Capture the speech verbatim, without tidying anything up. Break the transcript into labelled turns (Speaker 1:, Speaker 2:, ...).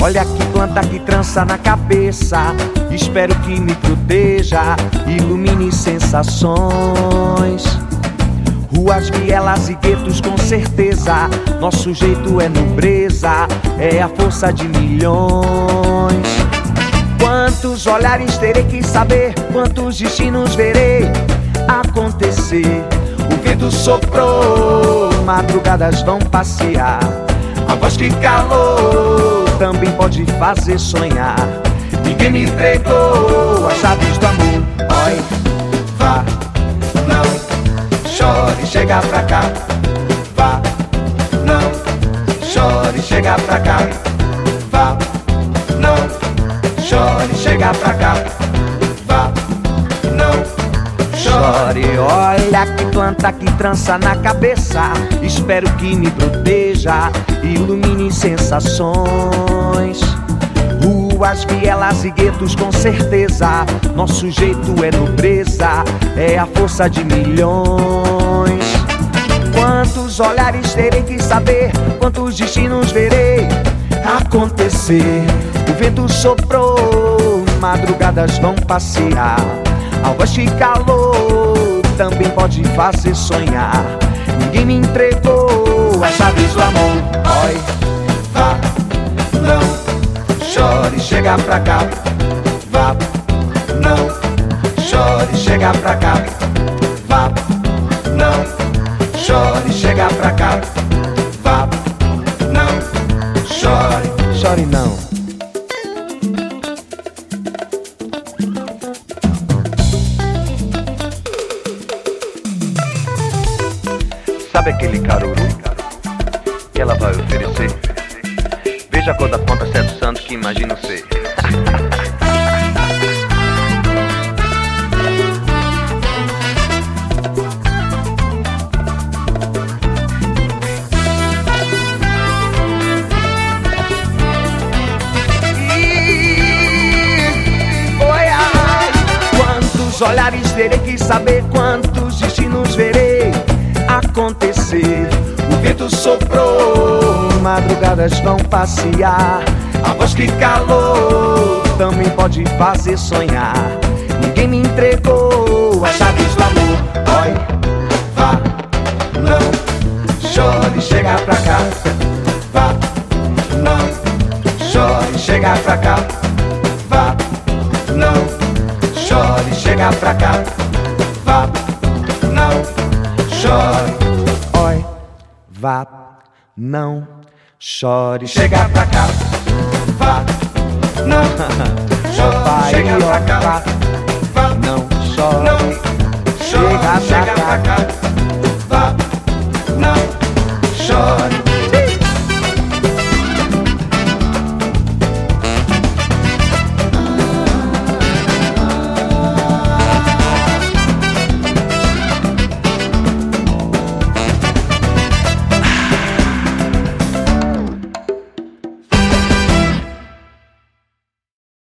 Speaker 1: Olha que planta que trança na cabeça. Espero que me proteja, ilumine sensações. Ruas, vielas e guetos com certeza. Nosso jeito é nobreza, é a força de milhões. Quantos olhares terei que saber, quantos destinos verei acontecer. O vento soprou, madrugadas vão passear. A voz que calou também pode fazer sonhar. Ninguém me entregou as chaves do amor. Oi, vá, não chore, chega pra cá. Vá, não chore, chega pra cá. Vá, não chore, chega pra cá. Vá, não chore. Olha que planta que trança na cabeça. Espero que me proteja, ilumine sensações. Ruas, vielas e guetos com certeza. Nosso jeito é nobreza, é a força de milhões. Quantos olhares terei que saber, quantos destinos verei acontecer. O vento soprou, madrugadas vão passear. A voz que calou também pode fazer sonhar. Ninguém me entregou as chaves do amor. Oi, vá, não chore, chega pra cá. Vá, não chore, chega pra cá. Vá, não chore, chega pra cá. Vá, não chore, chore não.
Speaker 2: Sabe aquele caruru que ela vai oferecer? Veja a cor da ponta certo santo que imagino ser.
Speaker 1: Quantos olhares terei que saber, quantos destinos verei acontecer. O vento soprou, madrugadas vão passear. A voz que calou também pode fazer sonhar. Ninguém me entregou as chaves do amor. Oi, vá, não chore, chega pra cá. Vá, não chore, chega pra cá. Vá, não chore, chega pra cá. Vá, não chore, oi, vá, não chore, chega pra cá. Vá, não chore, chega pra cá.